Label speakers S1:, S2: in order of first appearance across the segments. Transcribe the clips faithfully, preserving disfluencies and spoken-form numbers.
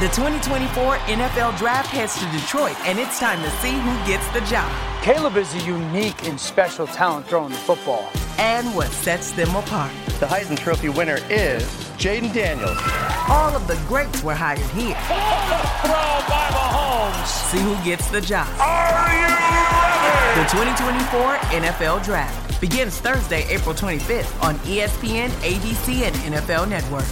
S1: The twenty twenty-four N F L Draft heads to Detroit, and it's time to see who gets the job.
S2: Caleb is a unique and special talent throwing the football.
S1: And what sets them apart.
S3: The Heisman Trophy winner is Jaden Daniels.
S1: All of the greats were hired here.
S4: Throw by Mahomes.
S1: See who gets the job.
S4: Are you ready?
S1: The twenty twenty-four N F L Draft begins Thursday, April twenty-fifth on E S P N, A B C, and N F L Network.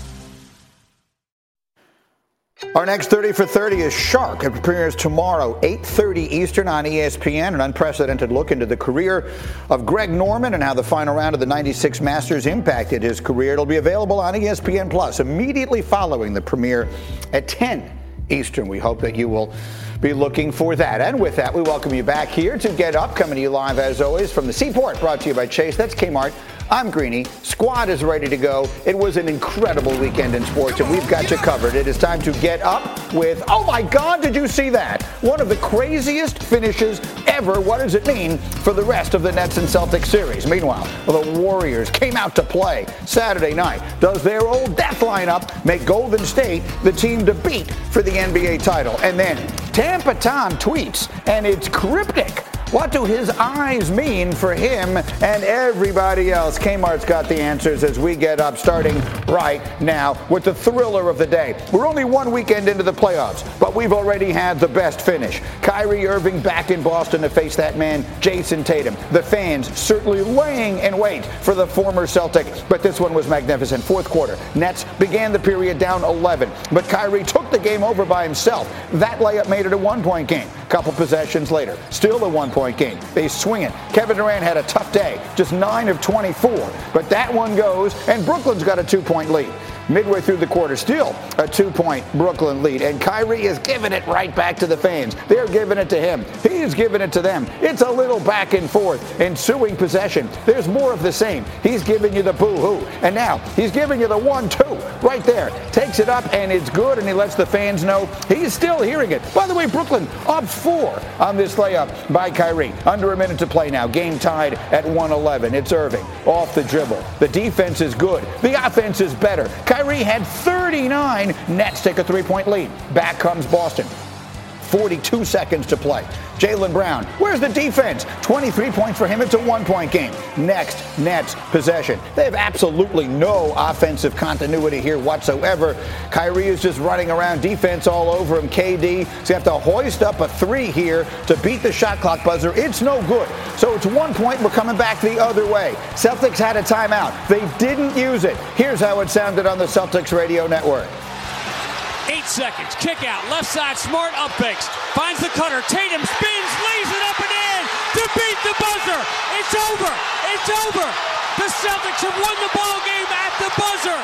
S5: Our next thirty for thirty is Shark. It premieres tomorrow, eight thirty Eastern on E S P N. An unprecedented look into the career of Greg Norman and how the final round of the ninety-six Masters impacted his career. It'll be available on E S P N Plus immediately following the premiere at ten Eastern. We hope that you will be looking for that. And with that, we welcome you back here to Get Up, coming to you live as always from the Seaport, brought to you by Chase. That's Kmart. I'm Greeny. Squad is ready to go. It was an incredible weekend in sports, and we've got you covered. It is time to get up with, oh my God, did you see that? One of the craziest finishes ever. What does it mean for the rest of the Nets and Celtics series? Meanwhile, the Warriors came out to play Saturday night. Does their old death lineup make Golden State the team to beat for the N B A title? And then Tampa Tom tweets, and it's cryptic. What do his eyes mean for him and everybody else? Kmart's got the answers as we get up, starting right now with the thriller of the day. We're only one weekend into the playoffs, but we've already had the best finish. Kyrie Irving back in Boston to face that man, Jason Tatum. The fans certainly laying in wait for the former Celtic, but this one was magnificent. Fourth quarter, Nets began the period down eleven, but Kyrie took the game over by himself. That layup made it a one-point game. Couple possessions later, still a one-point game. They swing it. Kevin Durant had a tough day, just nine of twenty-four, but that one goes, and Brooklyn's got a two-point lead. Midway through the quarter, still a two-point Brooklyn lead, and Kyrie is giving it right back to the fans. They're giving it to him. He's giving it to them. It's a little back and forth, ensuing possession. There's more of the same. He's giving you the boo-hoo, and now he's giving you the one-two right there. Takes it up, and it's good, and he lets the fans know he's still hearing it. By the way, Brooklyn up four on this layup by Kyrie. Under a minute to play now. Game tied at one eleven. It's Irving off the dribble. The defense is good. The offense is better. Kyrie had thirty-nine. Nets take a three-point lead. Back comes Boston. forty-two seconds to play. Jaylen Brown, where's the defense? twenty-three points for him. It's a one-point game. Next, Nets possession. They have absolutely no offensive continuity here whatsoever. Kyrie is just running around, defense all over him. K D, so you have to hoist up a three here to beat the shot clock buzzer. It's no good. So it's one point. We're coming back the other way. Celtics had a timeout. They didn't use it. Here's how it sounded on the Celtics radio network.
S4: Eight seconds. Kick out. Left side. Smart up fakes. Finds the cutter. Tatum spins. Lays it up and in to beat the buzzer. It's over. It's over. The Celtics have won the ball game at the buzzer.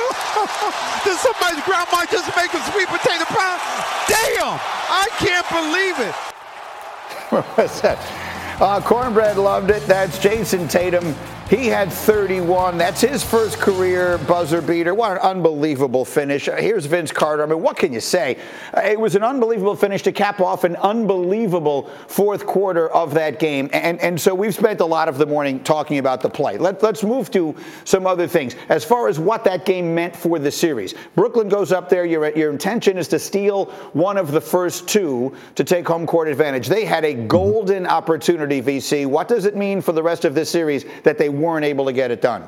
S6: Did somebody's grandma just make a sweet potato pie? Damn! I can't believe it.
S5: What was that? Uh, Cornbread loved it. That's Jason Tatum. He had thirty-one. That's his first career buzzer beater. What an unbelievable finish. Uh, here's Vince Carter. I mean, what can you say? Uh, it was an unbelievable finish to cap off an unbelievable fourth quarter of that game. And, and so we've spent a lot of the morning talking about the play. Let, let's move to some other things. As far as what that game meant for the series, Brooklyn goes up there. Your, your intention is to steal one of the first two to take home court advantage. They had a golden opportunity, V C. What does it mean for the rest of this series that they weren't able to get it done?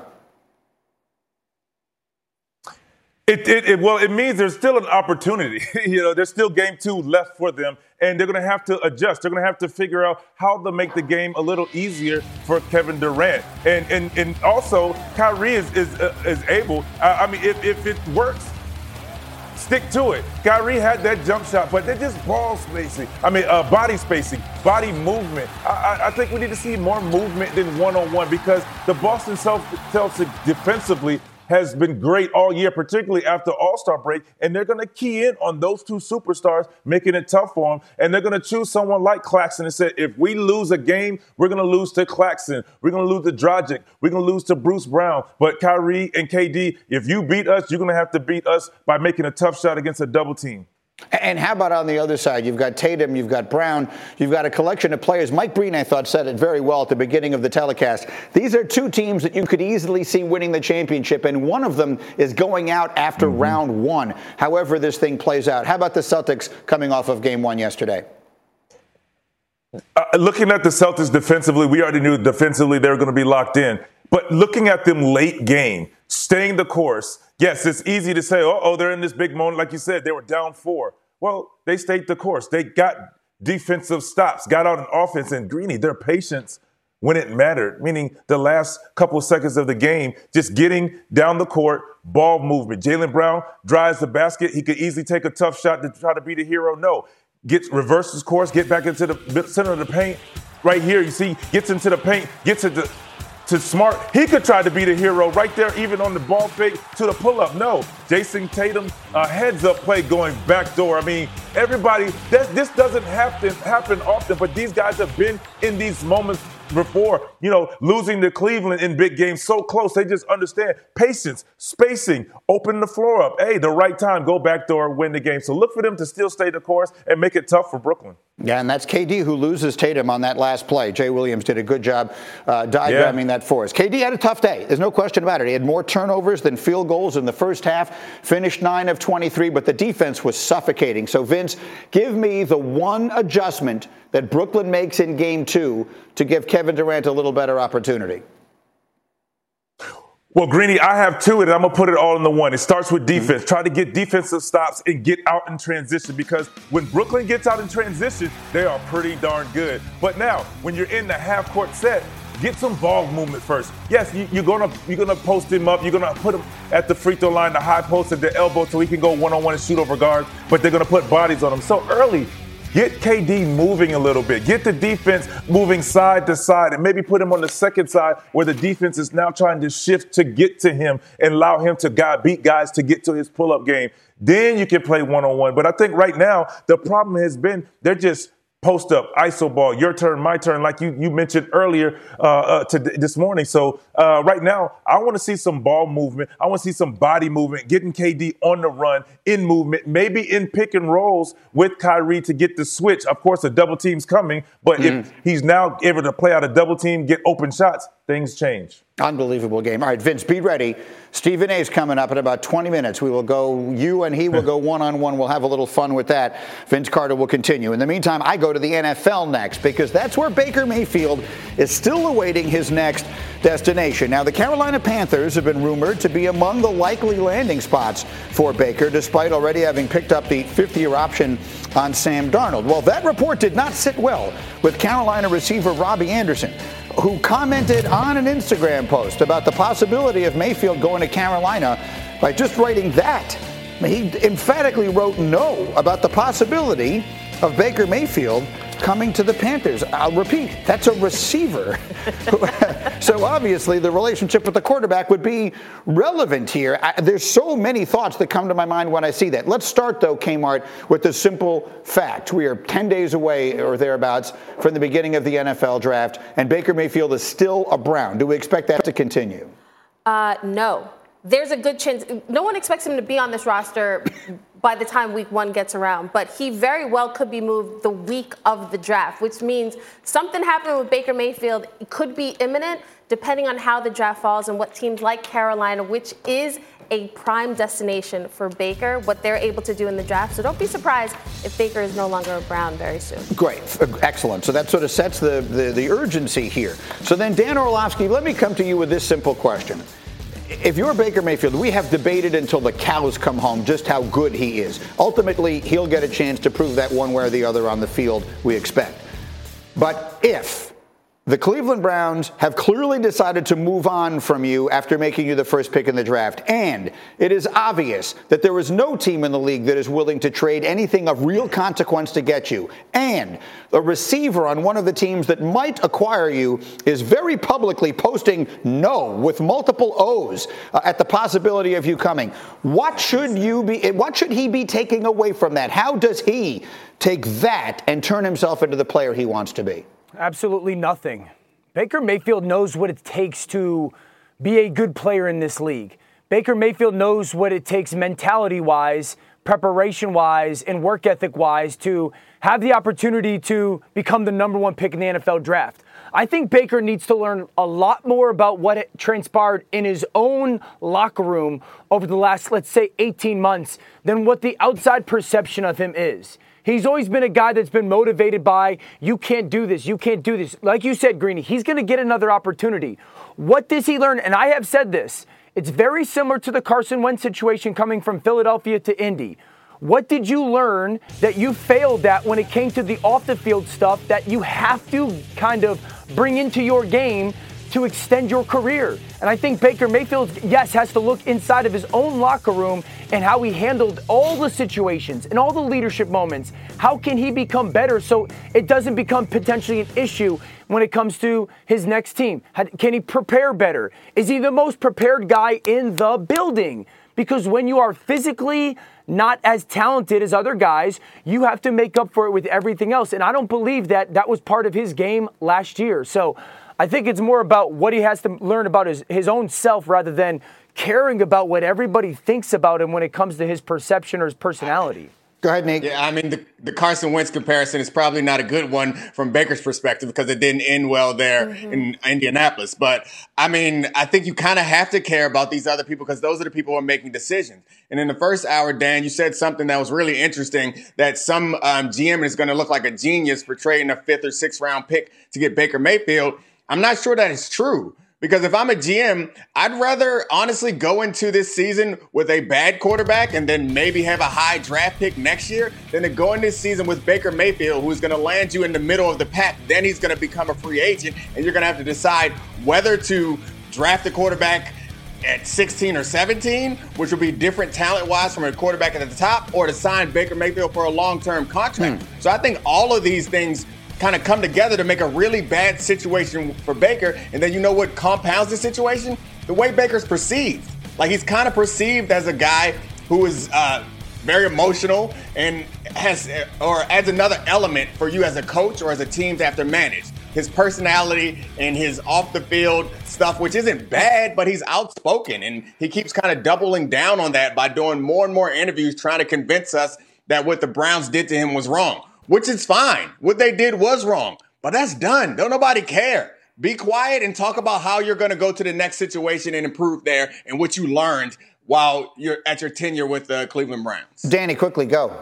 S7: It, it, it well, it means there's still an opportunity. You know, there's still game two left for them, and they're going to have to adjust. They're going to have to figure out how to make the game a little easier for Kevin Durant, and and and also Kyrie is is uh, is able. Uh, I mean, if if it works, stick to it. Kyrie had that jump shot, but they're just ball spacing. I mean, uh, body spacing, body movement. I, I, I think we need to see more movement than one-on-one because the Boston Celtics defensively has been great all year, particularly after All-Star break, and they're going to key in on those two superstars, making it tough for them, and they're going to choose someone like Claxton and say, if we lose a game, we're going to lose to Claxton, we're going to lose to Dragic, we're going to lose to Bruce Brown, but Kyrie and K D, if you beat us, you're going to have to beat us by making a tough shot against a double team.
S5: And how about on the other side? You've got Tatum, you've got Brown, you've got a collection of players. Mike Breen, I thought, said it very well at the beginning of the telecast. These are two teams that you could easily see winning the championship, and one of them is going out after mm-hmm. round one, however this thing plays out. How about the Celtics coming off of game one yesterday?
S7: Uh, looking at the Celtics defensively, we already knew defensively they were going to be locked in. But looking at them late game, staying the course, yes, it's easy to say, oh, oh, they're in this big moment. Like you said, they were down four. Well, they stayed the course. They got defensive stops, got out on offense. And Greeny, their patience when it mattered, meaning the last couple of seconds of the game, just getting down the court, ball movement. Jaylen Brown drives the basket. He could easily take a tough shot to try to be the hero. No. Gets reverses course, get back into the center of the paint. Right here, you see, gets into the paint, gets into to Smart. He could try to be the hero right there, even on the ball fake to the pull-up. No, Jason Tatum, uh, heads-up play going backdoor. I mean, everybody, this, this doesn't have to happen often, but these guys have been in these moments before, you know, losing to Cleveland in big games so close. They just understand patience, spacing, open the floor up. Hey, the right time, go backdoor, win the game. So look for them to still stay the course and make it tough for Brooklyn.
S5: Yeah, and that's K D who loses Tatum on that last play. Jay Williams did a good job uh, diagramming yeah. that for us. K D had a tough day. There's no question about it. He had more turnovers than field goals in the first half, finished nine of twenty-three, but the defense was suffocating. So, Vince, give me the one adjustment that Brooklyn makes in game two to give Kevin Durant a little better opportunity.
S7: Well, Greeny, I have two, and I'm going to put it all in the one. It starts with defense. Mm-hmm. Try to get defensive stops and get out in transition, because when Brooklyn gets out in transition, they are pretty darn good. But now, when you're in the half-court set, get some ball movement first. Yes, you, you're going to you're gonna post him up. You're going to put him at the free throw line, the high post at the elbow so he can go one-on-one and shoot over guards, but they're going to put bodies on him. So early, get K D moving a little bit. Get the defense moving side to side, and maybe put him on the second side where the defense is now trying to shift to get to him and allow him to guy, beat guys to get to his pull-up game. Then you can play one-on-one. But I think right now the problem has been they're just post up, I S O ball, your turn, my turn, like you you mentioned earlier uh, uh, to this morning. So uh, right now, I want to see some ball movement. I want to see some body movement, getting K D on the run, in movement, maybe in pick and rolls with Kyrie to get the switch. Of course, a double team's coming, but mm. if he's now able to play out a double team, get open shots, things change.
S5: Unbelievable game. All right, Vince, be ready. Stephen A's coming up in about twenty minutes. We will go, you and he will go one-on-one. We'll have a little fun with that. Vince Carter will continue. In the meantime, I go to the N F L next, because that's where Baker Mayfield is still awaiting his next destination. Now, the Carolina Panthers have been rumored to be among the likely landing spots for Baker, despite already having picked up the fifth-year option on Sam Darnold. Well, that report did not sit well with Carolina receiver Robbie Anderson, who commented on an Instagram post about the possibility of Mayfield going to Carolina by just writing that. He emphatically wrote no about the possibility of Baker Mayfield coming to the Panthers. I'll repeat, that's a receiver. So obviously the relationship with the quarterback would be relevant here. I, there's so many thoughts that come to my mind when I see that. Let's start, though, Kmart, with the simple fact. We are ten days away or thereabouts from the beginning of the N F L draft, and Baker Mayfield is still a Brown. Do we expect that to continue?
S8: Uh, no. There's a good chance. No one expects him to be on this roster by the time week one gets around, but he very well could be moved the week of the draft, which means something happening with Baker Mayfield could be imminent, depending on how the draft falls and what teams like Carolina, which is a prime destination for Baker, what they're able to do in the draft. So don't be surprised if Baker is no longer a Brown very soon.
S5: Great. Excellent. So that sort of sets the, the, the urgency here. So then, Dan Orlovsky, let me come to you with this simple question. If you're Baker Mayfield, we have debated until the cows come home just how good he is. Ultimately, he'll get a chance to prove that one way or the other on the field, we expect. But if the Cleveland Browns have clearly decided to move on from you after making you the first pick in the draft, and it is obvious that there is no team in the league that is willing to trade anything of real consequence to get you, and a receiver on one of the teams that might acquire you is very publicly posting no with multiple O's uh, at the possibility of you coming, what should you be? What should he be taking away from that? How does he take that and turn himself into the player he wants to be?
S2: Absolutely nothing. Baker Mayfield knows what it takes to be a good player in this league. Baker Mayfield knows what it takes mentality-wise, preparation-wise and work ethic-wise to have the opportunity to become the number one pick in the N F L draft. I think Baker needs to learn a lot more about what it transpired in his own locker room over the last, let's say, eighteen months than what the outside perception of him is. He's always been a guy that's been motivated by, you can't do this, you can't do this. Like you said, Greeny, he's going to get another opportunity. What does he learn? And I have said this. It's very similar to the Carson Wentz situation coming from Philadelphia to Indy. What did you learn that you failed at when it came to the off-the-field stuff that you have to kind of bring into your game to extend your career? And I think Baker Mayfield, yes, has to look inside of his own locker room and how he handled all the situations and all the leadership moments. How can he become better so it doesn't become potentially an issue when it comes to his next team? Can he prepare better? Is he the most prepared guy in the building? Because when you are physically not as talented as other guys, you have to make up for it with everything else. And I don't believe that that was part of his game last year. So I think it's more about what he has to learn about his, his own self rather than caring about what everybody thinks about him when it comes to his perception or his personality.
S5: Go ahead, Nick.
S9: Yeah, I mean, the, the Carson Wentz comparison is probably not a good one from Baker's perspective because it didn't end well there mm-hmm. in Indianapolis. But, I mean, I think you kind of have to care about these other people because those are the people who are making decisions. And in the first hour, Dan, you said something that was really interesting, that some um, G M is going to look like a genius for trading a fifth or sixth round pick to get Baker Mayfield. I'm not sure that is true. Because if I'm a G M, I'd rather honestly go into this season with a bad quarterback and then maybe have a high draft pick next year than to go in this season with Baker Mayfield, who's going to land you in the middle of the pack. Then he's going to become a free agent, and you're going to have to decide whether to draft a quarterback at sixteen or seventeen, which will be different talent-wise from a quarterback at the top, or to sign Baker Mayfield for a long-term contract. Hmm. So I think all of these things kind of come together to make a really bad situation for Baker. And then you know what compounds the situation? The way Baker's perceived. Like, he's kind of perceived as a guy who is uh, very emotional and has or adds another element for you as a coach or as a team to have to manage. His personality and his off-the-field stuff, which isn't bad, but he's outspoken. And he keeps kind of doubling down on that by doing more and more interviews trying to convince us that what the Browns did to him was wrong. Which is fine. What they did was wrong. But that's done. Don't nobody care. Be quiet and talk about how you're going to go to the next situation and improve there and what you learned while you're at your tenure with the Cleveland Browns.
S5: Danny, quickly, go.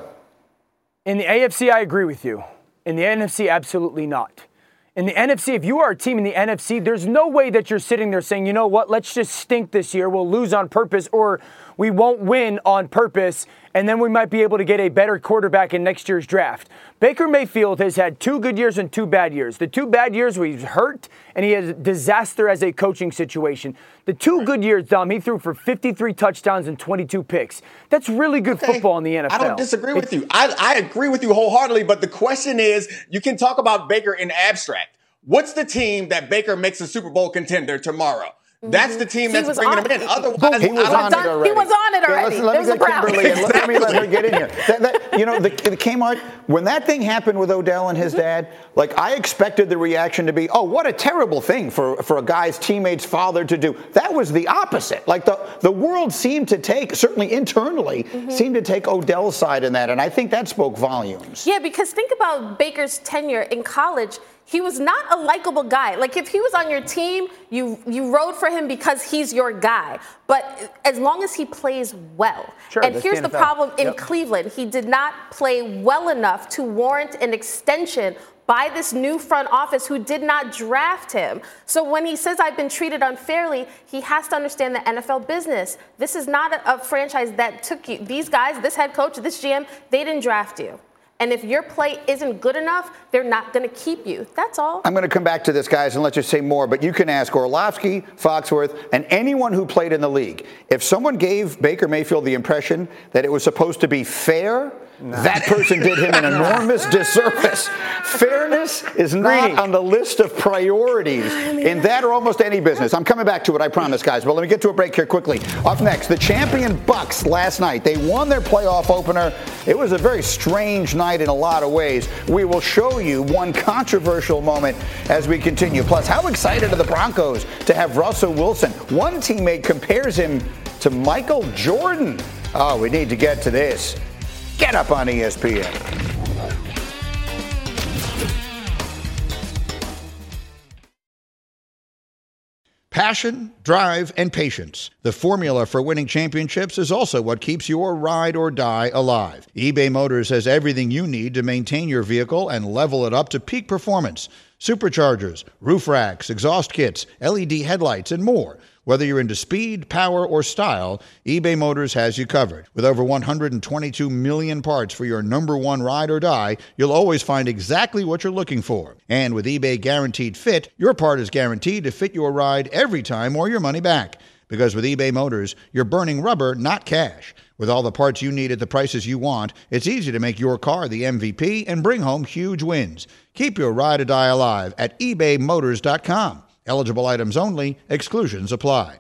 S2: In the A F C, I agree with you. In the N F C, absolutely not. In the N F C, if you are a team in the N F C, there's no way that you're sitting there saying, you know what, let's just stink this year. We'll lose on purpose, or we won't win on purpose, and then we might be able to get a better quarterback in next year's draft. Baker Mayfield has had two good years and two bad years. The two bad years where he's hurt, and he has a disaster as a coaching situation. The two good years, Dom, he threw for fifty-three touchdowns and twenty-two picks. That's really good okay. football in the N F L.
S9: I don't disagree with you. I, I agree with you wholeheartedly, but the question is, you can talk about Baker in abstract. What's the team that Baker makes a Super Bowl contender tomorrow? That's the team that's bringing him in. Otherwise,
S5: he was on it already.
S8: He was on it already.
S5: Yeah, let, let, me get Kimberly and let me let her get in here. That, that, you know, the, the Kmart, when that thing happened with Odell and his dad, like, I expected the reaction to be, oh, what a terrible thing for, for a guy's teammate's father to do. That was the opposite. Like, the, the world seemed to take, certainly internally, mm-hmm. seemed to take Odell's side in that, and I think that spoke volumes.
S8: Yeah, because think about Baker's tenure in college. He was not a likable guy. Like, if he was on your team, you you rode for him because he's your guy. But as long as he plays well.
S2: Sure,
S8: and here's the, the problem in
S2: yep.
S8: Cleveland. He did not play well enough to warrant an extension by this new front office who did not draft him. So when he says, I've been treated unfairly, he has to understand the N F L business. This is not a, a franchise that took you. These guys, this head coach, this G M, they didn't draft you. And if your play isn't good enough, they're not going to keep you. That's all.
S5: I'm going to come back to this, guys, and let you say more. But you can ask Orlovsky, Foxworth, and anyone who played in the league. If someone gave Baker Mayfield the impression that it was supposed to be fair, no. that person did him an enormous disservice. Fairness is not Greeny. on the list of priorities in that or almost any business. I'm coming back to it, I promise, guys. But let me get to a break here quickly. Up next, the champion Bucks last night. They won their playoff opener. It was a very strange night in a lot of ways. We will show you one controversial moment as we continue. Plus, how excited are the Broncos to have Russell Wilson? One teammate compares him to Michael Jordan. Oh, we need to get to this. Get Up on E S P N. Passion, drive, and patience. The formula for winning championships is also what keeps your ride or die alive. eBay Motors has everything you need to maintain your vehicle and level it up to peak performance. Superchargers, roof racks, exhaust kits, L E D headlights, and more. Whether you're into speed, power, or style, eBay Motors has you covered. With over one hundred twenty-two million parts for your number one ride or die, you'll always find exactly what you're looking for. And with eBay Guaranteed Fit, your part is guaranteed to fit your ride every time or your money back. Because with eBay Motors, you're burning rubber, not cash. With all the parts you need at the prices you want, it's easy to make your car the M V P and bring home huge wins. Keep your ride or die alive at ebay motors dot com. Eligible items only. Exclusions apply.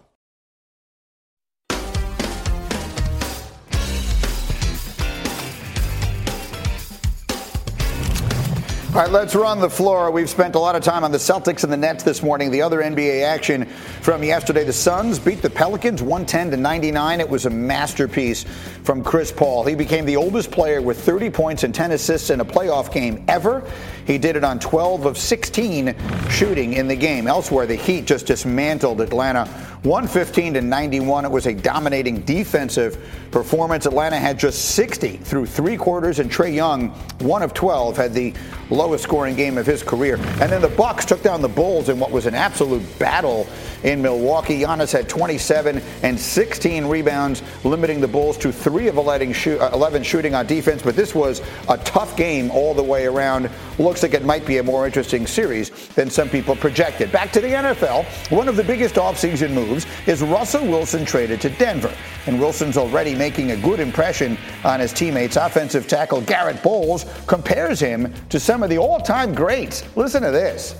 S5: All right, let's run the floor. We've spent a lot of time on the Celtics and the Nets this morning. The other N B A action from yesterday, the Suns beat the Pelicans one ten to ninety-nine. It was a masterpiece from Chris Paul. He became the oldest player with thirty points and ten assists in a playoff game ever. He did it on twelve of sixteen shooting in the game. Elsewhere, the Heat just dismantled Atlanta one fifteen to ninety-one. It was a dominating defensive performance. Atlanta had just sixty through three quarters, and Trae Young, one of twelve, had the lowest scoring game of his career. And then the Bucks took down the Bulls in what was an absolute battle in Milwaukee. Giannis had twenty-seven and sixteen rebounds, limiting the Bulls to three of eleven shooting on defense. But this was a tough game all the way around. Looks like it might be a more interesting series than some people projected. Back to the N F L, one of the biggest offseason moves is Russell Wilson traded to Denver. And Wilson's already making a good impression on his teammates. Offensive tackle Garrett Bowles compares him to some of the all-time greats. Listen to this.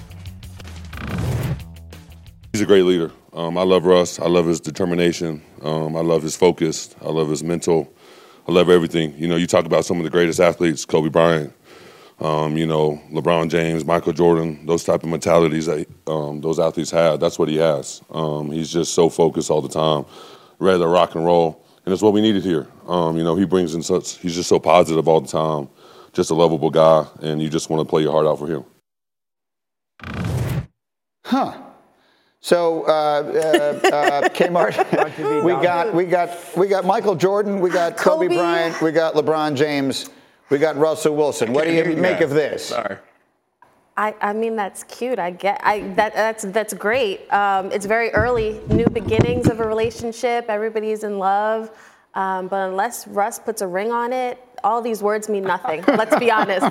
S10: He's a great leader. Um, I love Russ. I love his determination. Um, I love his focus. I love his mental. I love everything. You know, you talk about some of the greatest athletes, Kobe Bryant, um, you know, LeBron James, Michael Jordan, those type of mentalities that um, those athletes have. That's what he has. Um, he's just so focused all the time, ready to rock and roll. And it's what we needed here. Um, you know, he brings in such, he's just so positive all the time, just a lovable guy, and you just want to play your heart out for him.
S5: Huh. So, uh, uh, uh, Kmart, we got we got we got Michael Jordan, we got Kobe, Kobe Bryant, we got LeBron James, we got Russell Wilson. What do you make of this?
S9: Sorry.
S8: I, I mean, that's cute. I get I that that's that's great. Um, it's very early, new beginnings of a relationship. Everybody's in love, um, but unless Russ puts a ring on it, all these words mean nothing. Let's be honest.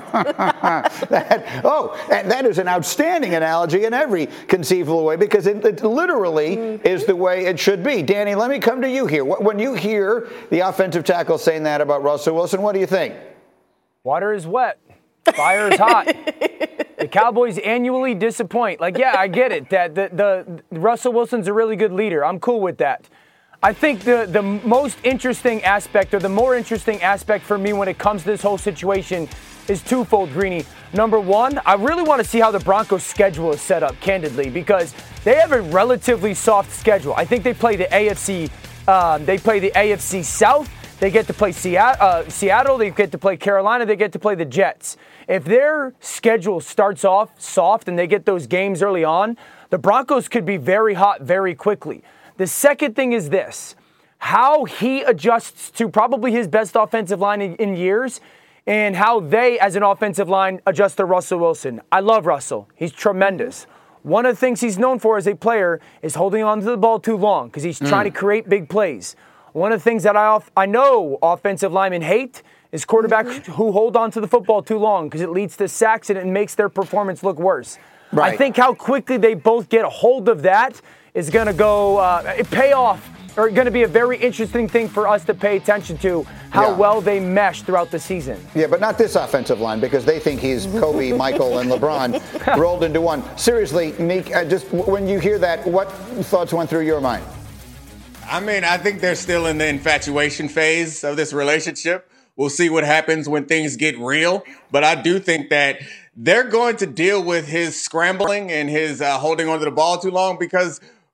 S5: that, oh, and that is an outstanding analogy in every conceivable way, because it, it literally mm-hmm. is the way it should be. Danny, let me come to you here. When you hear the offensive tackle saying that about Russell Wilson, what do you think?
S2: Water is wet. Fire is hot. The Cowboys annually disappoint. Like, yeah, I get it. That the, the, the Russell Wilson's a really good leader. I'm cool with that. I think the, the most interesting aspect, or the more interesting aspect for me when it comes to this whole situation, is twofold, Greeny. Number one, I really want to see how the Broncos' schedule is set up, candidly, because they have a relatively soft schedule. I think they play the A F C, um, they play the A F C South. They get to play Seattle, uh, Seattle, they get to play Carolina, they get to play the Jets. If their schedule starts off soft and they get those games early on, the Broncos could be very hot very quickly. The second thing is this, how he adjusts to probably his best offensive line in, in years, and how they, as an offensive line, adjust to Russell Wilson. I love Russell. He's tremendous. One of the things he's known for as a player is holding on to the ball too long, because he's mm. trying to create big plays. One of the things that I off, I know offensive linemen hate is quarterbacks mm-hmm. who hold on to the football too long, because it leads to sacks and it makes their performance look worse. Right. I think how quickly they both get a hold of that is going to go uh, pay off, or going to be a very interesting thing for us to pay attention to, how yeah. well they mesh throughout the season.
S5: Yeah, but not this offensive line, because they think he's Kobe, Michael, and LeBron rolled into one. Seriously, Meek, uh, just when you hear that, what thoughts went through your mind?
S9: I mean, I think they're still in the infatuation phase of this relationship. We'll see what happens when things get real. But I do think that they're going to deal with his scrambling and his uh, holding onto the ball too long, because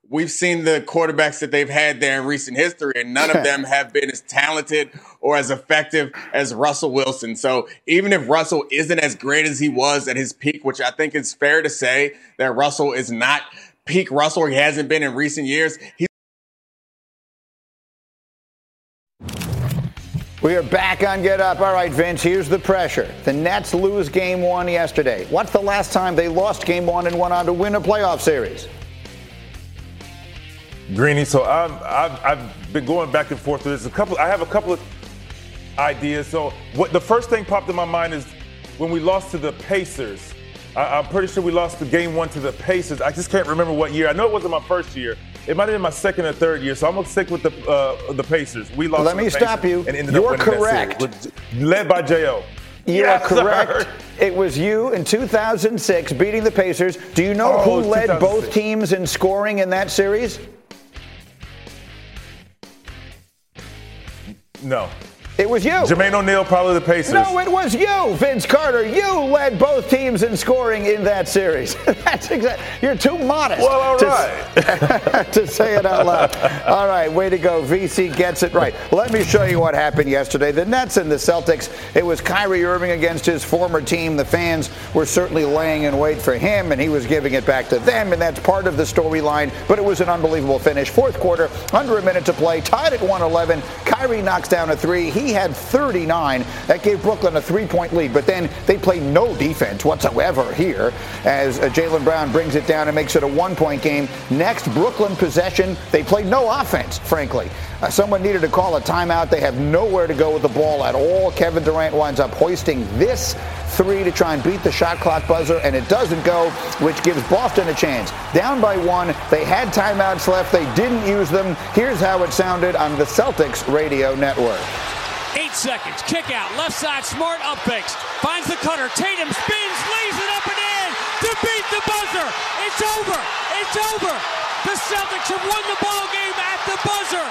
S9: we've seen the quarterbacks that they've had there in recent history, and none of them have been as talented or as effective as Russell Wilson. So even if Russell isn't as great as he was at his peak, which I think it's fair to say that Russell is not peak Russell, he hasn't been in recent years, he's
S5: We are back on Get Up. All right, Vince, here's the pressure. The Nets lose game one yesterday. What's the last time they lost game one and went on to win a playoff series?
S7: Greeny, so I've, I've, I've been going back and forth. There's a couple. I have a couple of ideas. So what the first thing popped in my mind is when we lost to the Pacers. I, I'm pretty sure we lost the game one to the Pacers. I just can't remember what year. I know it wasn't my first year. It might have been my second or third year, so I'm gonna stick with the uh, the Pacers. We lost.
S5: Let
S7: to
S5: me
S7: the
S5: stop
S7: Pacers
S5: you.
S7: And ended
S5: You're
S7: up winning
S5: correct.
S7: That series, led by J O.
S5: You
S7: yes,
S5: are correct.
S7: Sir.
S5: It was you in two thousand six beating the Pacers. Do you know
S7: Oh,
S5: who led both teams in scoring in that series?
S7: No.
S5: It was you.
S7: Jermaine O'Neal, probably the Pacers.
S5: No, it was you, Vince Carter. You led both teams in scoring in that series. That's exactly. You're too modest.
S7: Well, all
S5: to,
S7: right.
S5: to say it out loud. All right, way to go. V C gets it right. Let me show you what happened yesterday. The Nets and the Celtics. It was Kyrie Irving against his former team. The fans were certainly laying in wait for him, and he was giving it back to them, and that's part of the storyline. But it was an unbelievable finish. Fourth quarter, under a minute to play, tied at one eleven. Kyrie knocks down a three. He had thirty-nine. That gave Brooklyn a three-point lead. But then they played no defense whatsoever here as uh, Jaylen Brown brings it down and makes it a one-point game. Next, Brooklyn possession. They played no offense, frankly. Uh, someone needed to call a timeout. They have nowhere to go with the ball at all. Kevin Durant winds up hoisting this three to try and beat the shot clock buzzer, and it doesn't go, which gives Boston a chance. Down by one. They had timeouts left. They didn't use them. Here's how it sounded on the Celtics radio network.
S4: Eight seconds. Kick out. Left side. Smart up fakes. Finds the cutter. Tatum spins. Lays it up and in to beat the buzzer. It's over. It's over. The Celtics have won the ball game at the buzzer.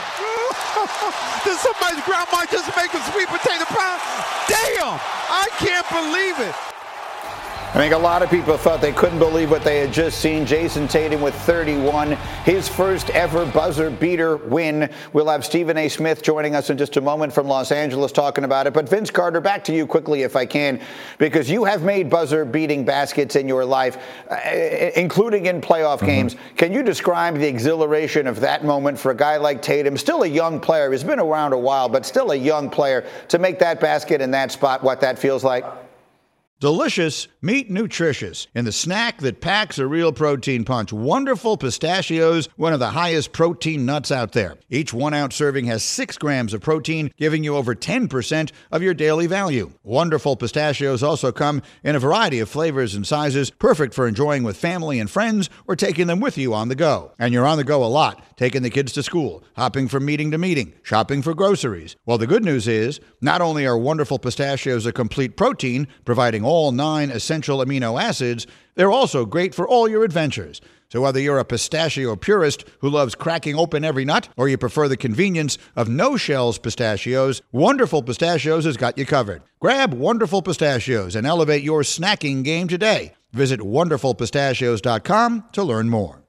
S6: Did somebody's grandma just make a sweet potato pie? Damn! I can't believe it.
S5: I think a lot of people thought they couldn't believe what they had just seen. Jason Tatum with thirty-one, his first ever buzzer beater win. We'll have Stephen A. Smith joining us in just a moment from Los Angeles talking about it. But Vince Carter, back to you quickly if I can, because you have made buzzer beating baskets in your life, uh, including in playoff mm-hmm. games. Can you describe the exhilaration of that moment for a guy like Tatum, still a young player, he's been around a while, but still a young player, to make that basket in that spot, what that feels like?
S11: Delicious, meet nutritious in the snack that packs a real protein punch. Wonderful Pistachios, one of the highest protein nuts out there. Each one-ounce serving has six grams of protein, giving you over ten percent of your daily value. Wonderful Pistachios also come in a variety of flavors and sizes, perfect for enjoying with family and friends or taking them with you on the go. And you're on the go a lot, taking the kids to school, hopping from meeting to meeting, shopping for groceries. Well, the good news is, not only are Wonderful Pistachios a complete protein, providing all nine essential amino acids, they're also great for all your adventures. So whether you're a pistachio purist who loves cracking open every nut, or you prefer the convenience of no-shells pistachios, Wonderful Pistachios has got you covered. Grab Wonderful Pistachios and elevate your snacking game today. Visit wonderful pistachios dot com to learn more.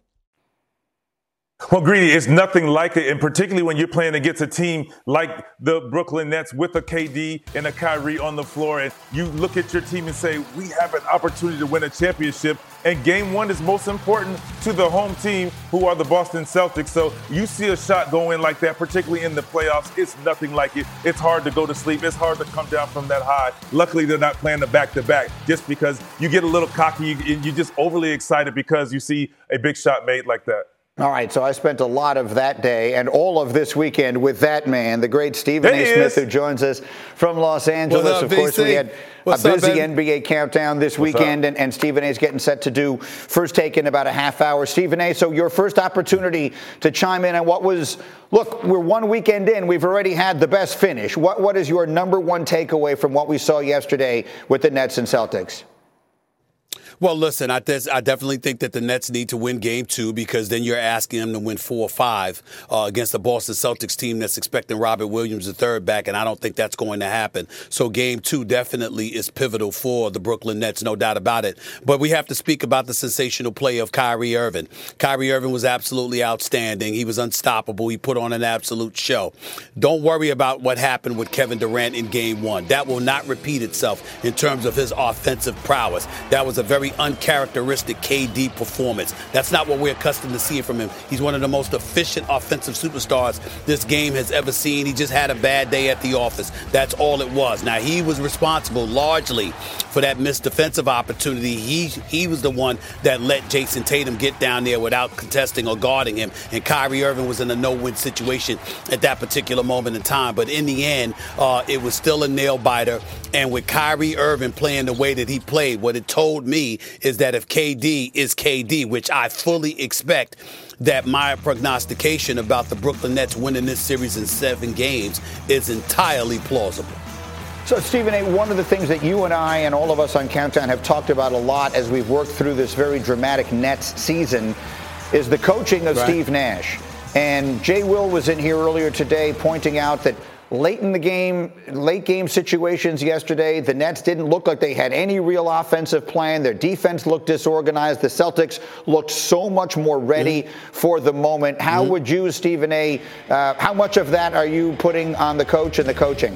S7: Well, Greedy, it's nothing like it, and particularly when you're playing against a team like the Brooklyn Nets with a K D and a Kyrie on the floor, and you look at your team and say, we have an opportunity to win a championship, and game one is most important to the home team, who are the Boston Celtics. So you see a shot go in like that, particularly in the playoffs, it's nothing like it. It's hard to go to sleep. It's hard to come down from that high. Luckily, they're not playing the back-to-back, just because you get a little cocky and you're just overly excited because you see a big shot made like that.
S5: All right, so I spent a lot of that day and all of this weekend with that man, the great Stephen A. Smith, who joins us from Los Angeles.
S12: Up,
S5: of course,
S12: V C?
S5: we had
S12: What's
S5: a busy
S12: up,
S5: N B A countdown this
S7: What's
S5: weekend, and, and Stephen A. is getting set to do First Take in about a half hour. Stephen A., so your first opportunity to chime in on what was, look, we're one weekend in. We've already had the best finish. What What is your number one takeaway from what we saw yesterday with the Nets and Celtics?
S12: Well, listen, I, th- I definitely think that the Nets need to win game two because then you're asking them to win four or five uh, against the Boston Celtics team that's expecting Robert Williams the third back, and I don't think that's going to happen. So game two definitely is pivotal for the Brooklyn Nets, no doubt about it. But we have to speak about the sensational play of Kyrie Irving. Kyrie Irving was absolutely outstanding. He was unstoppable. He put on an absolute show. Don't worry about what happened with Kevin Durant in game one. That will not repeat itself in terms of his offensive prowess. That was a very uncharacteristic K D performance. That's not what we're accustomed to seeing from him. He's one of the most efficient offensive superstars this game has ever seen. He just had a bad day at the office. That's all it was. Now, he was responsible largely for that missed defensive opportunity. He he was the one that let Jason Tatum get down there without contesting or guarding him, and Kyrie Irving was in a no-win situation at that particular moment in time. But in the end, uh, it was still a nail-biter, and with Kyrie Irving playing the way that he played, what it told me is that if K D is K D, which I fully expect, that my prognostication about the Brooklyn Nets winning this series in seven games is entirely plausible.
S5: So, Stephen A., one of the things that you and I and all of us on Countdown have talked about a lot as we've worked through this very dramatic Nets season is the coaching of right. Steve Nash. And Jay Will was in here earlier today pointing out that late in the game, late game situations yesterday, the Nets didn't look like they had any real offensive plan. Their defense looked disorganized. The Celtics looked so much more ready mm-hmm. for the moment. How mm-hmm. would you, Stephen A., uh, how much of that are you putting on the coach and the coaching?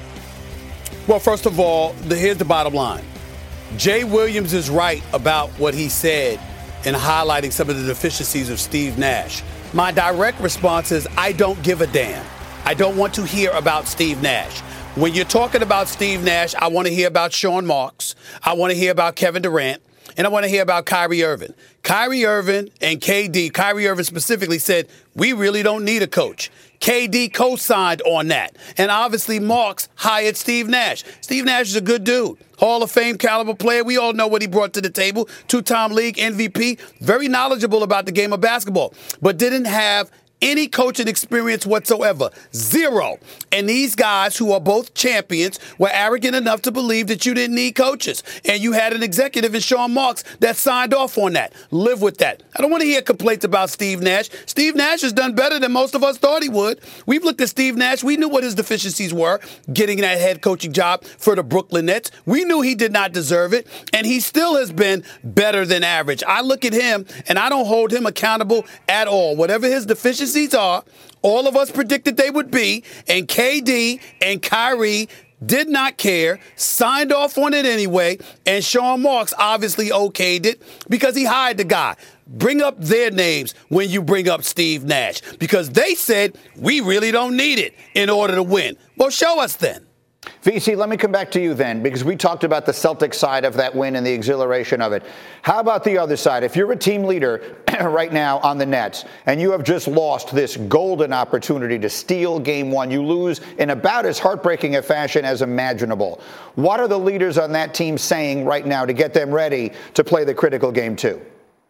S12: Well, first of all, the, here's the bottom line. Jay Williams is right about what he said in highlighting some of the deficiencies of Steve Nash. My direct response is I don't give a damn. I don't want to hear about Steve Nash. When you're talking about Steve Nash, I want to hear about Sean Marks. I want to hear about Kevin Durant. And I want to hear about Kyrie Irving. Kyrie Irving and K D, Kyrie Irving specifically said, we really don't need a coach. K D co-signed on that. And obviously Marks hired Steve Nash. Steve Nash is a good dude. Hall of Fame caliber player. We all know what he brought to the table. Two-time league M V P. Very knowledgeable about the game of basketball. But didn't have any coaching experience whatsoever. Zero. And these guys, who are both champions, were arrogant enough to believe that you didn't need coaches. And you had an executive in Sean Marks that signed off on that. Live with that. I don't want to hear complaints about Steve Nash. Steve Nash has done better than most of us thought he would. We've looked at Steve Nash. We knew what his deficiencies were, getting that head coaching job for the Brooklyn Nets. We knew he did not deserve it, and he still has been better than average. I look at him, and I don't hold him accountable at all. Whatever his deficiencies are, all of us predicted they would be, and K D and Kyrie did not care, signed off on it anyway, and Sean Marks obviously okayed it because he hired the guy. Bring up their names when you bring up Steve Nash, because they said we really don't need it in order to win. Well, show us then.
S5: V C, let me come back to you then, because we talked about the Celtics side of that win and the exhilaration of it. How about the other side? If you're a team leader right now on the Nets and you have just lost this golden opportunity to steal game one, you lose in about as heartbreaking a fashion as imaginable. What are the leaders on that team saying right now to get them ready to play the critical game two?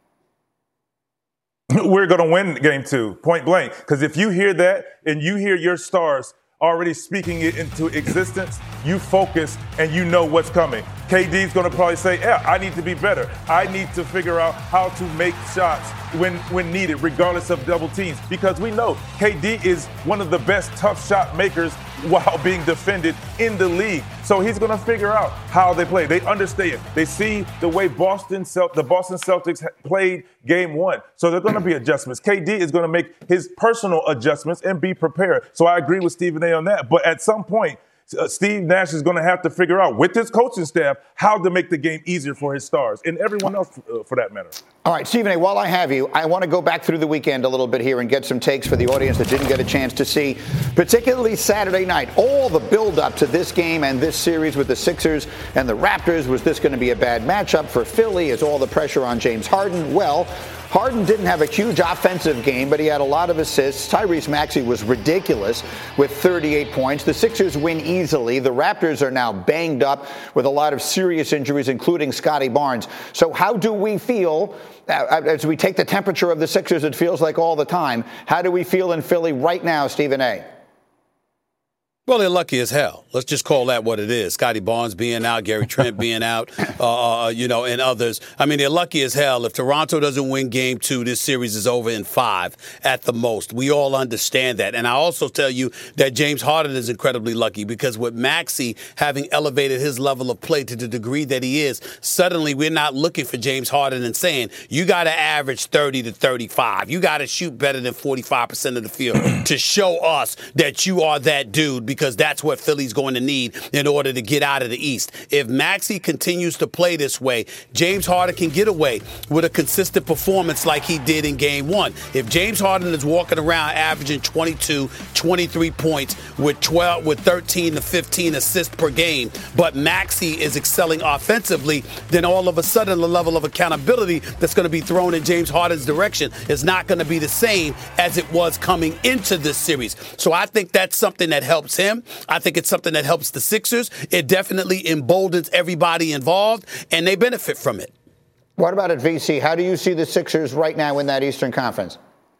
S7: We're going to win game two, point blank. Because if you hear that and you hear your stars already speaking it into existence, you focus and you know what's coming. K D's going to probably say, yeah, I need to be better. I need to figure out how to make shots when when needed, regardless of double teams. Because we know K D is one of the best tough shot makers while being defended in the league. So he's going to figure out how they play. They understand. They see the way Boston Celt- the Boston Celtics played game one. So there are going to be adjustments. K D is going to make his personal adjustments and be prepared. So I agree with Stephen A. on that. But at some point, Uh, Steve Nash is going to have to figure out with his coaching staff how to make the game easier for his stars and everyone else uh, for that matter.
S5: All right, Stephen A., while I have you, I want to go back through the weekend a little bit here and get some takes for the audience that didn't get a chance to see, particularly Saturday night. All the build-up to this game and this series with the Sixers and the Raptors. Was this going to be a bad matchup for Philly? Is all the pressure on James Harden? Well, Harden didn't have a huge offensive game, but he had a lot of assists. Tyrese Maxey was ridiculous with thirty-eight points. The Sixers win easily. The Raptors are now banged up with a lot of serious injuries, including Scotty Barnes. So how do we feel, uh, as we take the temperature of the Sixers, it feels like all the time, how do we feel in Philly right now, Stephen A.?
S12: Well, they're lucky as hell. Let's just call that what it is. Scotty Barnes being out, Gary Trent being out, uh, you know, and others. I mean, they're lucky as hell. If Toronto doesn't win game two, this series is over in five at the most. We all understand that. And I also tell you that James Harden is incredibly lucky because with Maxey having elevated his level of play to the degree that he is, suddenly we're not looking for James Harden and saying, you got to average thirty to thirty-five. You got to shoot better than forty-five percent of the field to show us that you are that dude, because that's what Philly's going to need in order to get out of the East. If Maxey continues to play this way, James Harden can get away with a consistent performance like he did in game one. If James Harden is walking around averaging twenty-two, twenty-three points with twelve, with thirteen to fifteen assists per game, but Maxey is excelling offensively, then all of a sudden the level of accountability that's going to be thrown in James Harden's direction is not going to be the same as it was coming into this series. So I think that's something that helps him. I think it's something that helps the Sixers. It definitely emboldens everybody involved, and they benefit from it.
S5: What about at V C? How do you see the Sixers right now in that Eastern Conference?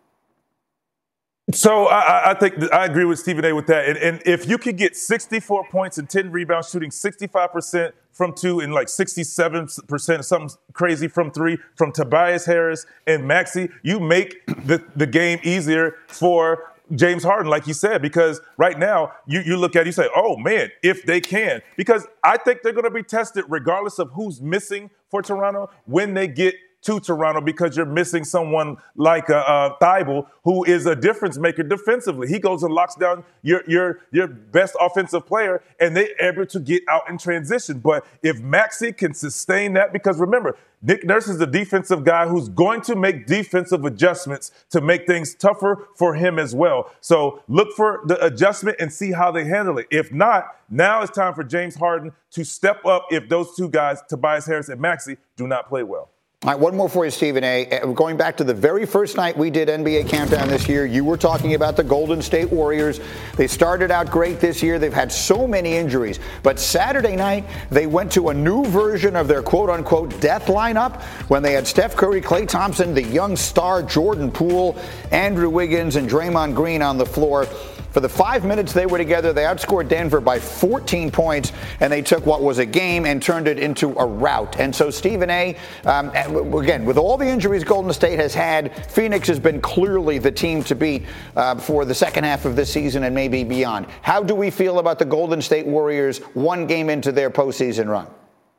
S7: So I, I think I agree with Stephen A. with that. And, and if you could get sixty-four points and ten rebounds, shooting sixty-five percent from two and like sixty-seven percent, something crazy from three, from Tobias Harris and Maxey, you make the, the game easier for James Harden, like you said, because right now you, you look at it, you say, oh, man, if they can. Because I think they're going to be tested regardless of who's missing for Toronto when they get to Toronto, because you're missing someone like uh, uh, Thibault, who is a difference maker defensively. He goes and locks down your your your best offensive player, and they're able to get out in transition. But if Maxey can sustain that, because remember, Nick Nurse is the defensive guy who's going to make defensive adjustments to make things tougher for him as well. So look for the adjustment and see how they handle it. If not, now it's time for James Harden to step up if those two guys, Tobias Harris and Maxey, do not play well.
S5: All right, one more for you, Stephen A. Going back to the very first night we did N B A Countdown this year, you were talking about the Golden State Warriors. They started out great this year. They've had so many injuries. But Saturday night, they went to a new version of their quote-unquote death lineup when they had Steph Curry, Klay Thompson, the young star Jordan Poole, Andrew Wiggins, and Draymond Green on the floor. For the five minutes they were together, they outscored Denver by fourteen points, and they took what was a game and turned it into a rout. And so, Stephen A., um, again, with all the injuries Golden State has had, Phoenix has been clearly the team to beat uh, for the second half of this season and maybe beyond. How do we feel about the Golden State Warriors one game into their postseason run?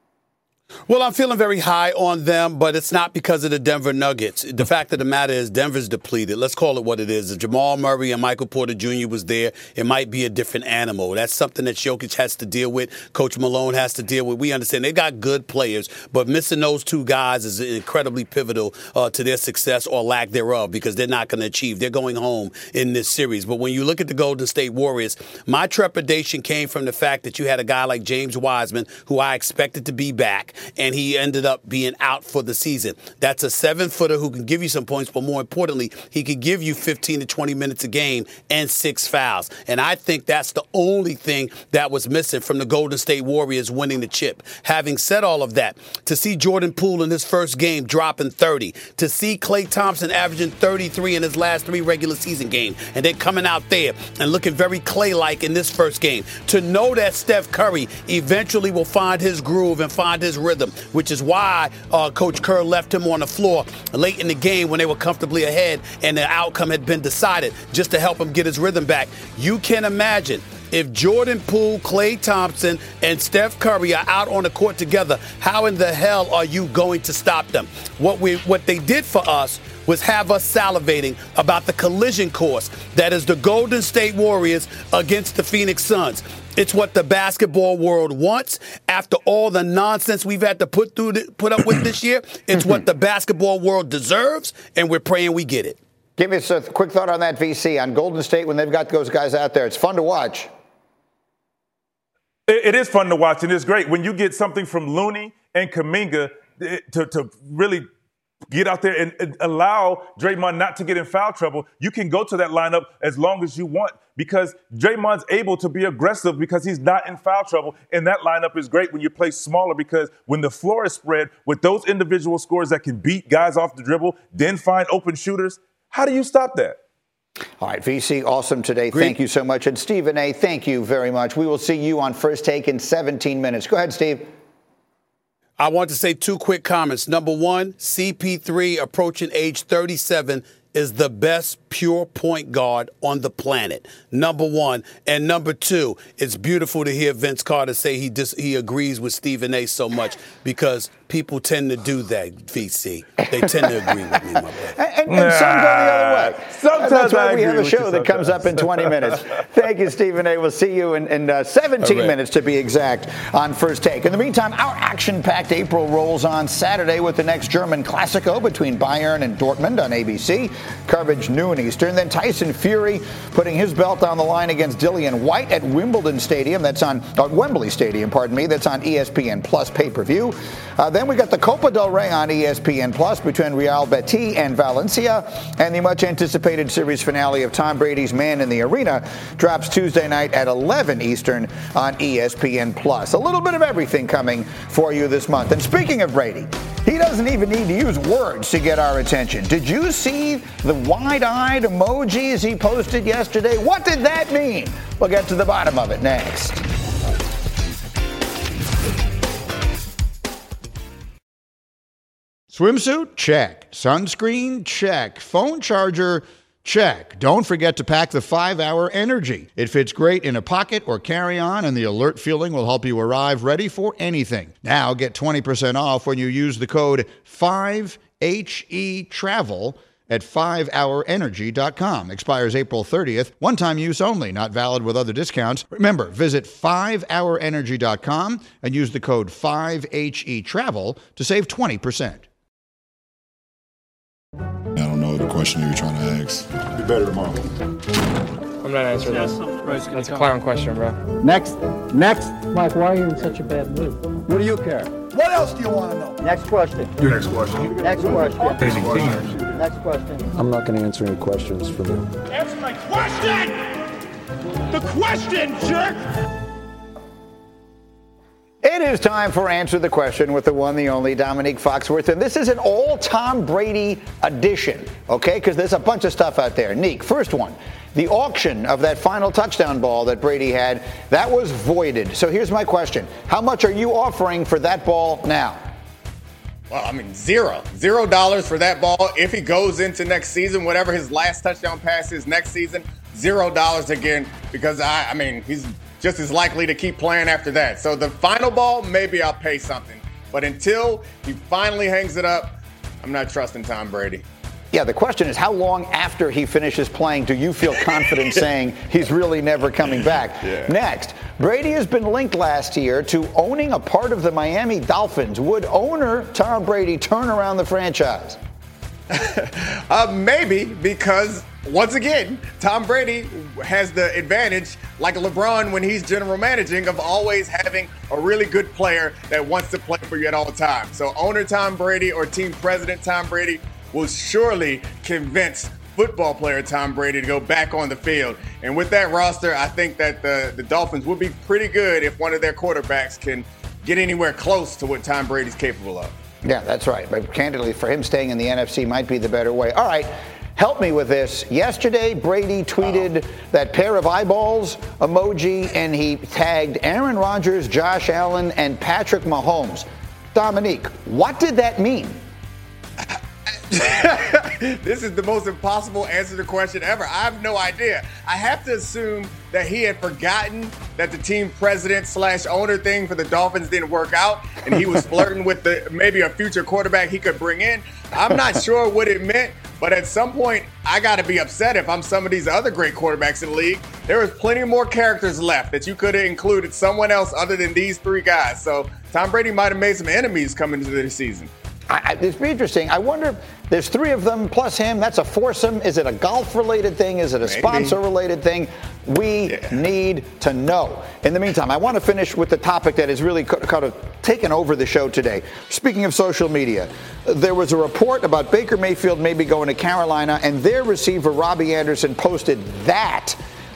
S12: Well, I'm feeling very high on them, but it's not because of the Denver Nuggets. The fact of the matter is Denver's depleted. Let's call it what it is. If Jamal Murray and Michael Porter Junior was there, it might be a different animal. That's something that Jokic has to deal with. Coach Malone has to deal with. We understand they've got good players, but missing those two guys is incredibly pivotal uh, to their success or lack thereof, because they're not going to achieve. They're going home in this series. But when you look at the Golden State Warriors, my trepidation came from the fact that you had a guy like James Wiseman, who I expected to be back, and he ended up being out for the season. That's a seven-footer who can give you some points, but more importantly, he could give you fifteen to twenty minutes a game and six fouls. And I think that's the only thing that was missing from the Golden State Warriors winning the chip. Having said all of that, to see Jordan Poole in his first game dropping thirty, to see Klay Thompson averaging thirty-three in his last three regular season games, and then coming out there and looking very Klay-like in this first game, to know that Steph Curry eventually will find his groove and find his rhythm, which is why uh, Coach Kerr left him on the floor late in the game when they were comfortably ahead and the outcome had been decided, just to help him get his rhythm back. You can imagine if Jordan Poole, Klay Thompson, and Steph Curry are out on the court together, how in the hell are you going to stop them? What we, what they did for us was have us salivating about the collision course that is the Golden State Warriors against the Phoenix Suns. It's what the basketball world wants. After all the nonsense we've had to put through, the, put up with this year, it's what the basketball world deserves, and we're praying we get it.
S5: Give us a quick thought on that, V C, on Golden State when they've got those guys out there. It's fun to watch.
S7: It, it is fun to watch, and it's great when you get something from Looney and Kuminga to, to really get out there and, and allow Draymond not to get in foul trouble. You can go to that lineup as long as you want, because Draymond's able to be aggressive because he's not in foul trouble. And that lineup is great when you play smaller, because when the floor is spread with those individual scorers that can beat guys off the dribble, then find open shooters, how do you stop that?
S5: All right, V C, awesome today.
S12: Great.
S5: Thank you so much. And Stephen A., thank you very much. We will see you on First Take in seventeen minutes. Go ahead, Steve.
S12: I want to say two quick comments. Number one, C P three approaching age thirty-seven is the best pure point guard on the planet. Number one. And number two, it's beautiful to hear Vince Carter say he dis- he agrees with Stephen A. so much because people tend to do that, V C. They tend to agree with me, my brother.
S5: And, and, and some go the other way.
S7: Sometimes
S5: That's why
S7: I
S5: we have
S7: agree
S5: a
S7: with
S5: show
S7: you
S5: that comes up in twenty minutes. Thank you, Stephen A. We'll see you in, in uh, seventeen
S12: All right.
S5: minutes to be exact on First Take. In the meantime, our action-packed April rolls on Saturday with the next German Classico between Bayern and Dortmund on A B C. Coverage noon Eastern. Then Tyson Fury putting his belt on the line against Dillian White at Wimbledon Stadium. That's on uh, Wembley Stadium, pardon me. That's on E S P N Plus pay-per-view. Uh, then we got the Copa del Rey on E S P N Plus between Real Betis and Valencia. And the much-anticipated series finale of Tom Brady's Man in the Arena drops Tuesday night at eleven Eastern on E S P N Plus. A little bit of everything coming for you this month. And speaking of Brady, he doesn't even need to use words to get our attention. Did you see the wide-eyed emojis he posted yesterday? What did that mean? We'll get to the bottom of it next.
S11: Swimsuit? Check. Sunscreen? Check. Phone charger? Check. Don't forget to pack the five hour Energy. It fits great in a pocket or carry-on, and the alert feeling will help you arrive ready for anything. Now get twenty percent off when you use the code five H E travel at five hour energy dot com. Expires April thirtieth. One-time use only, not valid with other discounts. Remember, visit five hour energy dot com and use the code five H E travel to save twenty percent.
S13: I don't know the question you were trying to ask.
S7: Be better tomorrow.
S14: I'm not answering this. That's a clown question, bro.
S15: Next. Next. Mike, why are you in such a bad mood? What do you care?
S16: What else do you want to know?
S15: Next question.
S7: Your next question.
S15: Next question.
S7: Next question.
S15: Next question.
S17: I'm not going to answer any questions from you.
S16: Answer my question! The question, jerk!
S5: It is time for Answer the Question with the one, the only Dominique Foxworth. And this is an all Tom Brady edition, okay? Because there's a bunch of stuff out there. Neek, first one. The auction of that final touchdown ball that Brady had, that was voided. So here's my question. How much are you offering for that ball now?
S9: Well, I mean, zero. Zero dollars for that ball. If he goes into next season, whatever his last touchdown pass is next season, zero dollars again, because, I, I mean, he's just as likely to keep playing after that. So the final ball, maybe I'll pay something. But until he finally hangs it up, I'm not trusting Tom Brady.
S5: Yeah, the question is, how long after he finishes playing do you feel confident saying he's really never coming back?
S9: Yeah.
S5: Next, Brady has been linked last year to owning a part of the Miami Dolphins. Would owner Tom Brady turn around the franchise?
S9: uh, maybe, because once again, Tom Brady has the advantage, like LeBron when he's general managing, of always having a really good player that wants to play for you at all times. So owner Tom Brady or team president Tom Brady will surely convince football player Tom Brady to go back on the field. And with that roster, I think that the, the Dolphins would be pretty good if one of their quarterbacks can get anywhere close to what Tom Brady's capable of.
S5: Yeah, that's right. But candidly, for him staying in the N F C might be the better way. All right, help me with this. Yesterday, Brady tweeted oh. that pair of eyeballs emoji, and he tagged Aaron Rodgers, Josh Allen, and Patrick Mahomes. Dominique, what did that mean?
S9: This is the most impossible answer to the question ever. I have no idea. I have to assume that he had forgotten that the team president slash owner thing for the Dolphins didn't work out, and he was flirting with the maybe a future quarterback he could bring in. I'm not sure what it meant, but at some point, I got to be upset if I'm some of these other great quarterbacks in the league. There is plenty more characters left that you could have included someone else other than these three guys. So Tom Brady might have made some enemies coming into this season.
S5: I, I, it's interesting. I wonder, there's three of them plus him. That's a foursome. Is it a golf-related thing? Is it a
S9: Maybe.
S5: sponsor-related thing? We yeah. need to know. In the meantime, I want to finish with the topic that has really kind of taken over the show today. Speaking of social media, there was a report about Baker Mayfield maybe going to Carolina, and their receiver, Robbie Anderson, posted that.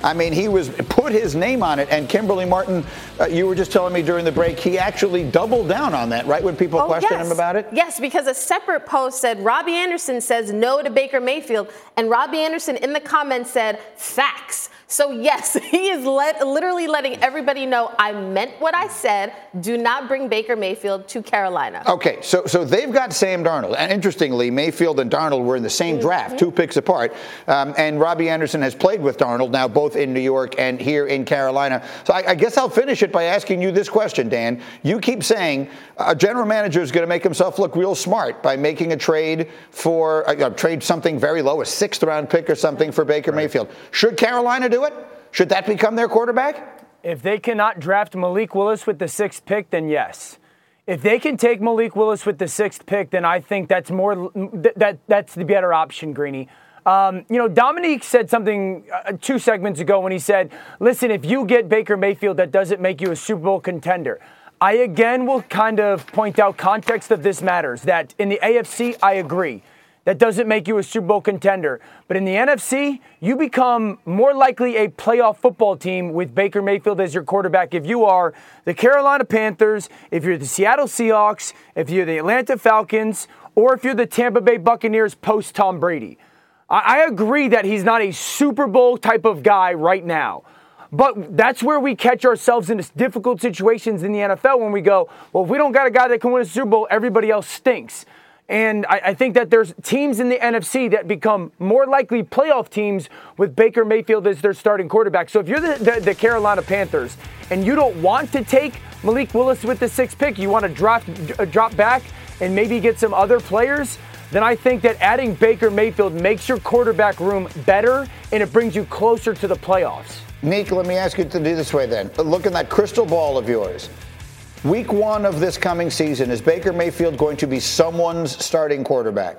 S5: I mean, he was put his name on it. And Kimberly Martin, uh, you were just telling me during the break, he actually doubled down on that, right, when people
S8: oh,
S5: questioned
S8: yes.
S5: him about it?
S8: Yes, because a separate post said Robbie Anderson says no to Baker Mayfield. And Robbie Anderson in the comments said facts. So, yes, he is let, literally letting everybody know I meant what I said. Do not bring Baker Mayfield to Carolina.
S5: Okay, so so they've got Sam Darnold. And interestingly, Mayfield and Darnold were in the same
S8: Mm-hmm.
S5: draft, two picks apart. Um, and Robbie Anderson has played with Darnold now both in New York and here in Carolina. So I, I guess I'll finish it by asking you this question, Dan. You keep saying a general manager is going to make himself look real smart by making a trade for, uh, trade something very low, a sixth round pick or something for Baker right. Mayfield. Should Carolina do it? Should that become their quarterback?
S2: If they cannot draft Malik Willis with the sixth pick, then yes. If they can take Malik Willis with the sixth pick, then I think that's more that, that that's the better option, Greeny. Um, you know, Dominique said something uh, two segments ago when he said, listen, if you get Baker Mayfield, that doesn't make you a Super Bowl contender. I again will kind of point out context of this matters, that in the A F C, I agree. That doesn't make you a Super Bowl contender. But in the N F C, you become more likely a playoff football team with Baker Mayfield as your quarterback if you are the Carolina Panthers, if you're the Seattle Seahawks, if you're the Atlanta Falcons, or if you're the Tampa Bay Buccaneers post Tom Brady. I, I agree that he's not a Super Bowl type of guy right now. But that's where we catch ourselves in difficult situations in the N F L when we go, well, if we don't got a guy that can win a Super Bowl, everybody else stinks. And I, I think that there's teams in the N F C that become more likely playoff teams with Baker Mayfield as their starting quarterback. So if you're the, the, the Carolina Panthers and you don't want to take Malik Willis with the sixth pick, you want to drop, drop back and maybe get some other players, then I think that adding Baker Mayfield makes your quarterback room better and it brings you closer to the playoffs.
S5: Nick, let me ask you to do this way then. Look in that crystal ball of yours. Week one of this coming season, is Baker Mayfield going to be someone's starting quarterback?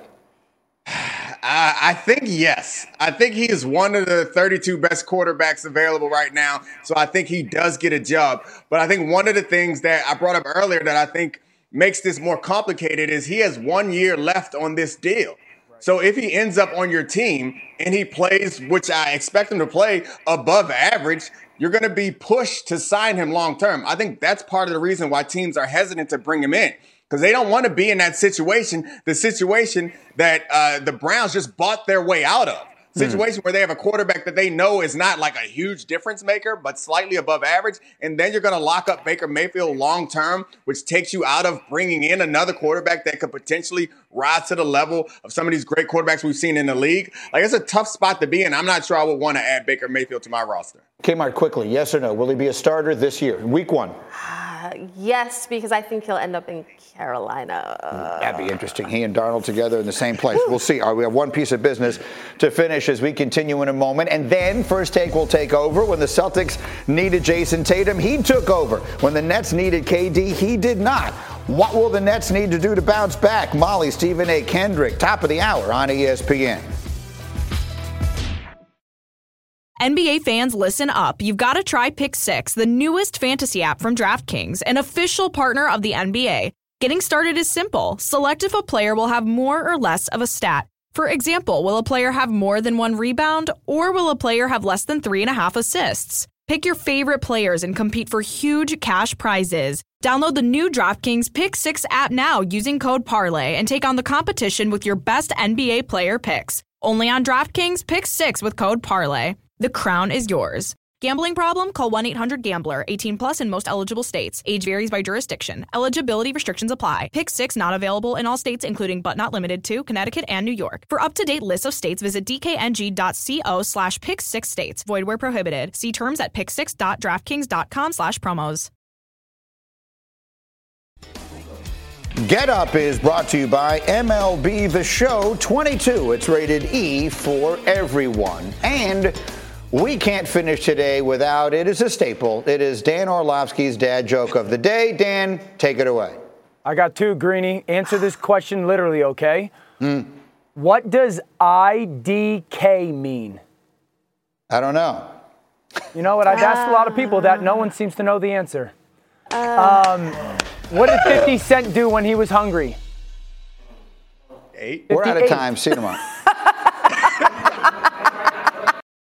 S9: Uh, I think yes. I think he is one of the thirty-two best quarterbacks available right now. So I think he does get a job. But I think one of the things that I brought up earlier that I think makes this more complicated is he has one year left on this deal. So if he ends up on your team and he plays, which I expect him to play, above average, you're going to be pushed to sign him long term. I think that's part of the reason why teams are hesitant to bring him in, because they don't want to be in that situation, the situation that uh, the Browns just bought their way out of. Situation mm. where they have a quarterback that they know is not like a huge difference maker, but slightly above average. And then you're going to lock up Baker Mayfield long term, which takes you out of bringing in another quarterback that could potentially rise to the level of some of these great quarterbacks we've seen in the league. Like, it's a tough spot to be in. I'm not sure I would want to add Baker Mayfield to my roster.
S5: Kmart, quickly, yes or no? Will he be a starter this year, week one?
S8: Uh, yes, because I think he'll end up in Carolina. Uh,
S5: That'd be interesting. He and Darnold together in the same place. We'll see. All right, we have one piece of business to finish as we continue in a moment. And then First Take will take over. When the Celtics needed Jason Tatum, he took over. When the Nets needed K D, he did not. What will the Nets need to do to bounce back? Molly, Stephen A. Kendrick, top of the hour on E S P N.
S18: N B A fans, listen up. You've got to try Pick Six, the newest fantasy app from DraftKings, an official partner of the N B A. Getting started is simple. Select if a player will have more or less of a stat. For example, will a player have more than one rebound, or will a player have less than three and a half assists? Pick your favorite players and compete for huge cash prizes. Download the new DraftKings Pick Six app now using code Parlay and take on the competition with your best N B A player picks. Only on DraftKings Pick Six with code Parlay. The crown is yours. Gambling problem? Call one eight hundred gambler. eighteen plus in most eligible states. Age varies by jurisdiction. Eligibility restrictions apply. Pick Six not available in all states, including but not limited to Connecticut and New York. For up-to-date lists of states, visit dkng.co slash pick six states. Void where prohibited. See terms at pick six dot draftkings dot com slash promos.
S5: Get Up is brought to you by M L B The Show twenty-two. It's rated E for everyone. And we can't finish today without, it is a staple. It is Dan Orlovsky's dad joke of the day. Dan, take it away.
S2: I got two, Greeny. Answer this question literally, okay? Mm. What does I D K mean?
S5: I don't know.
S2: You know what? I've asked a lot of people that. No one seems to know the answer. Um, what did fifty Cent do when he was hungry?
S9: Eight.
S5: We're out of time. See you tomorrow.